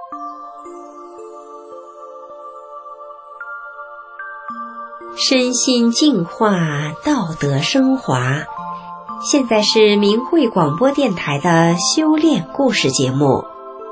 身心净化，道德升华。现在是明慧广播电台的修炼故事节目。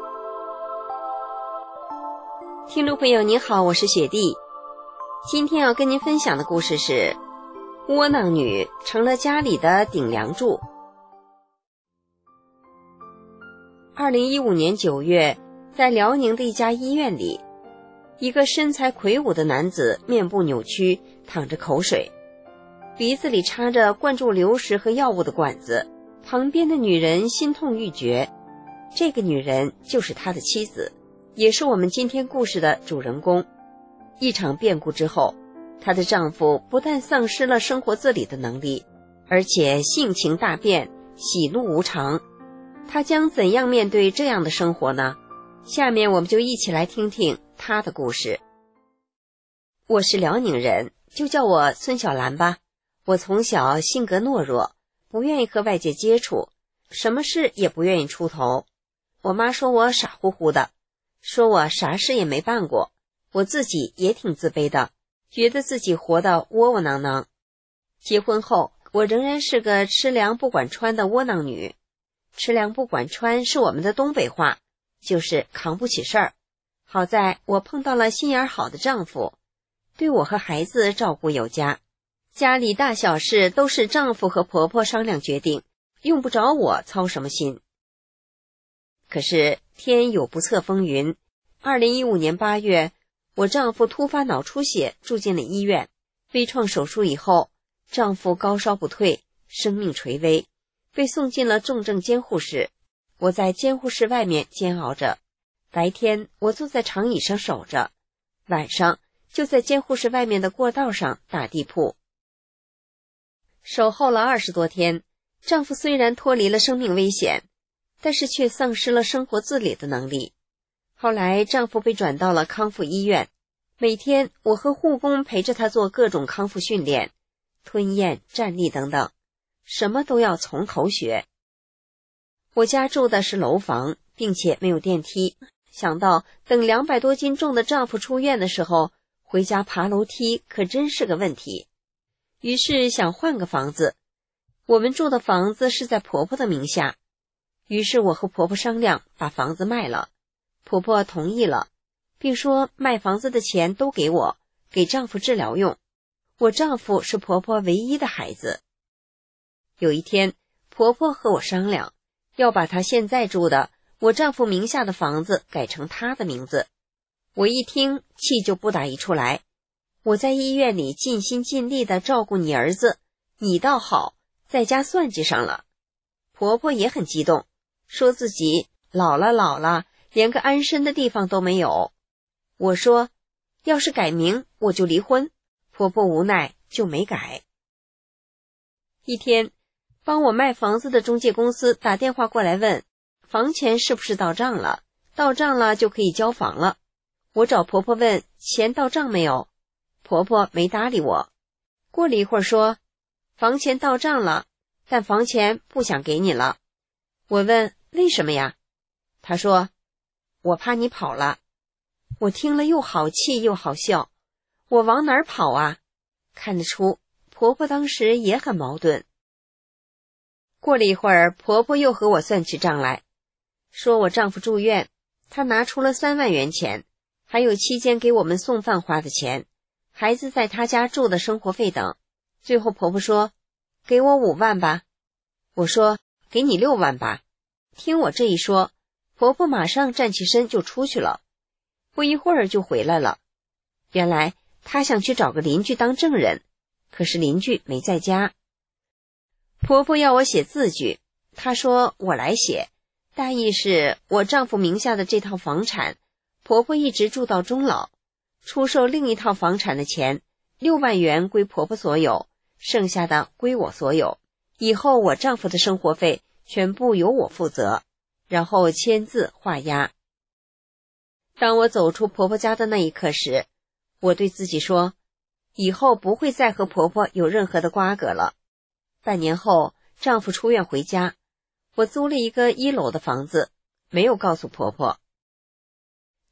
听众朋友您好，我是雪莉。今天要跟您分享的故事是窝囊女成了家里的顶梁柱。2015年9月，在辽宁的一家医院里，一个身材魁梧的男子面部扭曲，淌着口水，鼻子里插着灌注流食和药物的管子，旁边的女人心痛欲绝。这个女人就是他的妻子，也是我们今天故事的主人公。一场变故之后，她的丈夫不但丧失了生活自理的能力，而且性情大变，喜怒无常。她将怎样面对这样的生活呢？下面我们就一起来听听她的故事。我是辽宁人，就叫我孙小兰吧。我从小性格懦弱，不愿意和外界接触，什么事也不愿意出头。我妈说我傻乎乎的，说我啥事也没办过。我自己也挺自卑的，觉得自己活得窝窝囊囊。结婚后，我仍然是个吃凉不管穿的窝囊女。吃凉不管穿是我们的东北话，就是扛不起事儿。好在我碰到了心眼好的丈夫，对我和孩子照顾有加，家里大小事都是丈夫和婆婆商量决定，用不着我操什么心。可是天有不测风云，2015年8月，我丈夫突发脑出血住进了医院，微创手术以后，丈夫高烧不退，生命垂危，被送进了重症监护室。我在监护室外面煎熬着，白天我坐在长椅上守着，晚上就在监护室外面的过道上打地铺。守候了20多天，丈夫虽然脱离了生命危险，但是却丧失了生活自理的能力。后来丈夫被转到了康复医院，每天我和护工陪着他做各种康复训练，吞咽、站立等等，什么都要从头学。我家住的是楼房，并且没有电梯，想到等200多斤重的丈夫出院的时候，回家爬楼梯可真是个问题。于是想换个房子。我们住的房子是在婆婆的名下，于是我和婆婆商量把房子卖了。婆婆同意了，并说卖房子的钱都给我，给丈夫治疗用。我丈夫是婆婆唯一的孩子。有一天，婆婆和我商量，要把她现在住的我丈夫名下的房子改成她的名字。我一听，气就不打一处来。我在医院里尽心尽力地照顾你儿子，你倒好，在家算计上了。婆婆也很激动，说自己老了，连个安身的地方都没有。我说，要是改名，我就离婚。婆婆无奈，就没改。一天，帮我卖房子的中介公司打电话过来问，房钱是不是到账了？到账了就可以交房了。我找婆婆问，钱到账没有？婆婆没搭理我。过了一会儿说，房钱到账了，但房钱不想给你了。我问，为什么呀？她说，我怕你跑了。我听了又好气又好笑，我往哪儿跑啊？看得出婆婆当时也很矛盾。过了一会儿，婆婆又和我算起账来，说我丈夫住院，她拿出了3万元钱，还有期间给我们送饭花的钱，孩子在她家住的生活费等。最后婆婆说，给我5万吧。我说，给你6万吧。听我这一说，婆婆马上站起身就出去了，不一会儿就回来了。原来她想去找个邻居当证人，可是邻居没在家。婆婆要我写字据，她说我来写，大意是我丈夫名下的这套房产，婆婆一直住到终老，出售另一套房产的钱6万元归婆婆所有，剩下的归我所有，以后我丈夫的生活费全部由我负责，然后签字画押。当我走出婆婆家的那一刻时，我对自己说，以后不会再和婆婆有任何的瓜葛了。半年后，丈夫出院回家，我租了一个1楼的房子，没有告诉婆婆。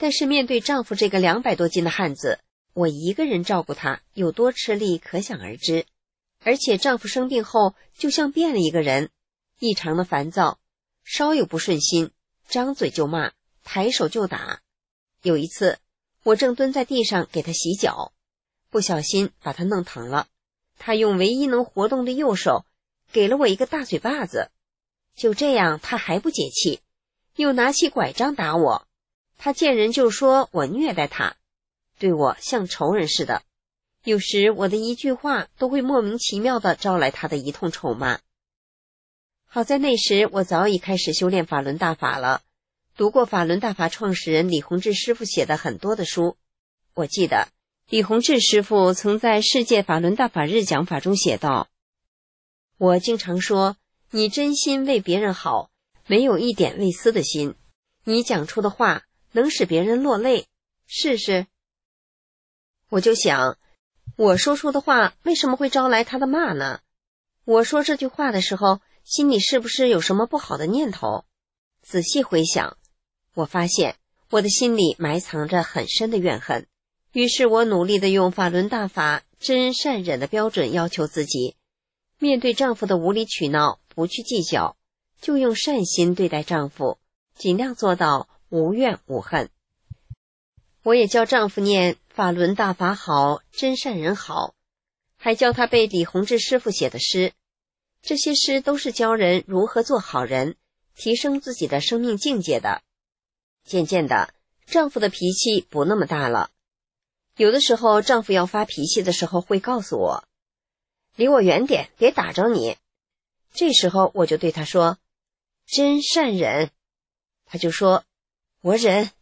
但是面对丈夫这个200多斤的汉子，我一个人照顾他有多吃力可想而知。而且丈夫生病后就像变了一个人，异常的烦躁，稍有不顺心，张嘴就骂，抬手就打。有一次，我正蹲在地上给他洗脚，不小心把他弄疼了，他用唯一能活动的右手给了我一个大嘴巴子。就这样他还不解气，又拿起拐杖打我。他见人就说我虐待他，对我像仇人似的。有时我的一句话都会莫名其妙地招来他的一通臭骂。好在那时我早已开始修炼法轮大法了，读过法轮大法创始人李洪志师傅写的很多的书。我记得李洪志师傅曾在世界法轮大法日讲法中写道，我经常说，你真心为别人好，没有一点为私的心，你讲出的话能使别人落泪，试试。我就想，我说出的话为什么会招来他的骂呢？我说这句话的时候，心里是不是有什么不好的念头？仔细回想，我发现我的心里埋藏着很深的怨恨。于是我努力地用法轮大法真善忍的标准要求自己，面对丈夫的无理取闹不去计较，就用善心对待丈夫，尽量做到无怨无恨。我也教丈夫念法轮大法好，真善人好，还教他背李洪志师傅写的诗。这些诗都是教人如何做好人，提升自己的生命境界的。渐渐的，丈夫的脾气不那么大了。有的时候丈夫要发脾气的时候会告诉我，离我远点，别打着你。这时候我就对他说，真善忍。他就说，我忍。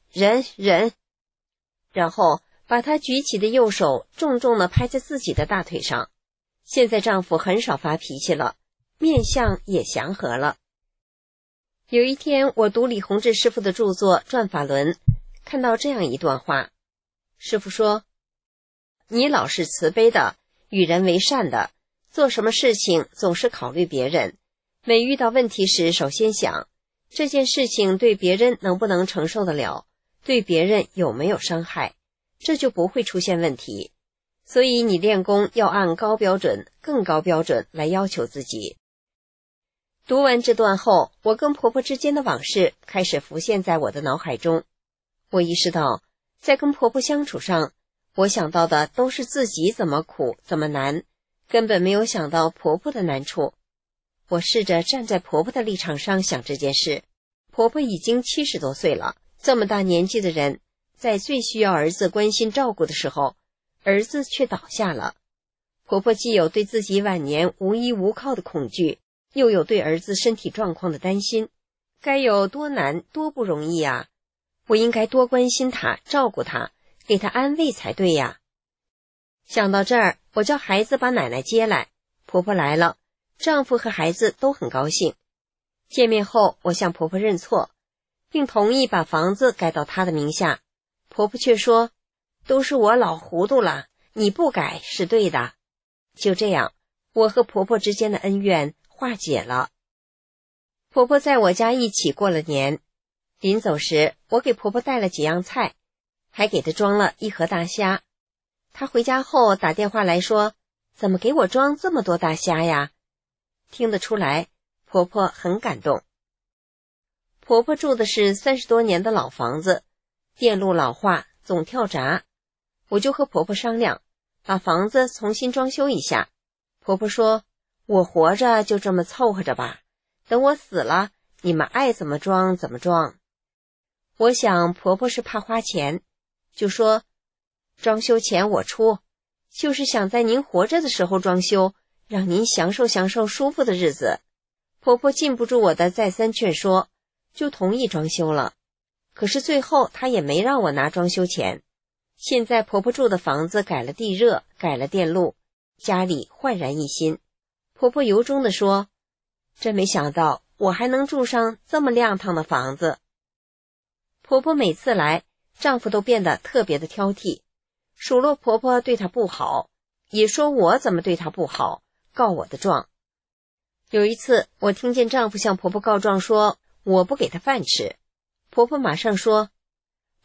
然后把他举起的右手重重地拍在自己的大腿上。现在丈夫很少发脾气了，面相也祥和了。有一天我读李洪志师傅的著作《转法轮》，看到这样一段话。师傅说，你老是慈悲的，与人为善的，做什么事情总是考虑别人，每遇到问题时首先想，这件事情对别人能不能承受得了，对别人有没有伤害，这就不会出现问题。所以你练功要按高标准、更高标准来要求自己。读完这段后，我跟婆婆之间的往事开始浮现在我的脑海中。我意识到，在跟婆婆相处上，我想到的都是自己怎么苦怎么难，根本没有想到婆婆的难处。我试着站在婆婆的立场上想这件事。婆婆已经70多岁了，这么大年纪的人，在最需要儿子关心照顾的时候，儿子却倒下了。婆婆既有对自己晚年无依无靠的恐惧，又有对儿子身体状况的担心，该有多难多不容易啊！我应该多关心他，照顾他，给他安慰才对呀。想到这儿，我叫孩子把奶奶接来，婆婆来了，丈夫和孩子都很高兴。见面后，我向婆婆认错，并同意把房子改到她的名下。婆婆却说，都是我老糊涂了，你不改是对的。就这样，我和婆婆之间的恩怨化解了。婆婆在我家一起过了年，临走时，我给婆婆带了几样菜，还给她装了一盒大虾。她回家后打电话来说，怎么给我装这么多大虾呀？听得出来，婆婆很感动。婆婆住的是30多年的老房子，电路老化，总跳闸。我就和婆婆商量，把房子重新装修一下。婆婆说，我活着就这么凑合着吧，等我死了，你们爱怎么装怎么装。我想婆婆是怕花钱，就说，装修钱我出，就是想在您活着的时候装修，让您享受享受舒服的日子。婆婆禁不住我的再三劝说，就同意装修了。可是最后她也没让我拿装修钱。现在婆婆住的房子改了地热，改了电路，家里焕然一新。婆婆由衷地说，真没想到我还能住上这么亮堂的房子。婆婆每次来，丈夫都变得特别的挑剔，数落婆婆对她不好，也说我怎么对她不好，告我的状。有一次，我听见丈夫向婆婆告状说，我不给她饭吃。婆婆马上说，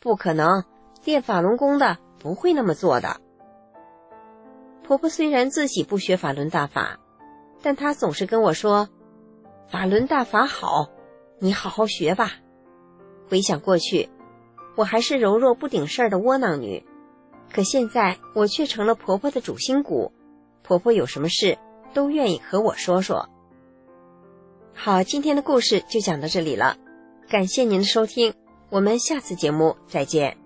不可能，练法轮功的不会那么做的。婆婆虽然自己不学法轮大法，但她总是跟我说，法轮大法好，你好好学吧。回想过去，我还是柔弱不顶事儿的窝囊女，可现在我却成了婆婆的主心骨，婆婆有什么事都愿意和我说说。好，今天的故事就讲到这里了，感谢您的收听，我们下次节目再见。